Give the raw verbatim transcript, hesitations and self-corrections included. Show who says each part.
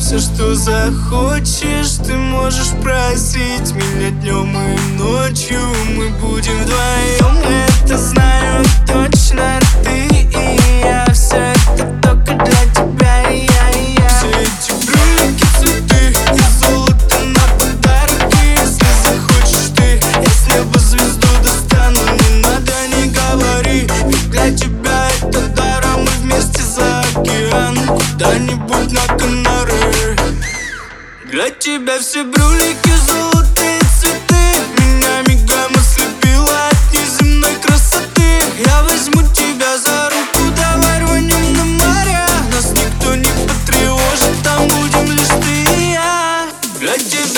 Speaker 1: все, что захочешь. Ты можешь просить меня днем и ночью. Мы будем вдвоем, это знаю точно. Ты и я, все это только для тебя и я, и я. Все эти брюлики, цветы и золото на подарки. Если захочешь ты, я с неба звезду достану. Не надо, не говори, ведь для тебя это даром. Мы вместе за океан, куда-нибудь на Канары. Для тебя все брюлики, золотые цветы. Меня мигом ослепило от неземной красоты. Я возьму тебя за руку, давай рванем на моря. Нас никто не потревожит, там будем лишь ты и я. Для тебя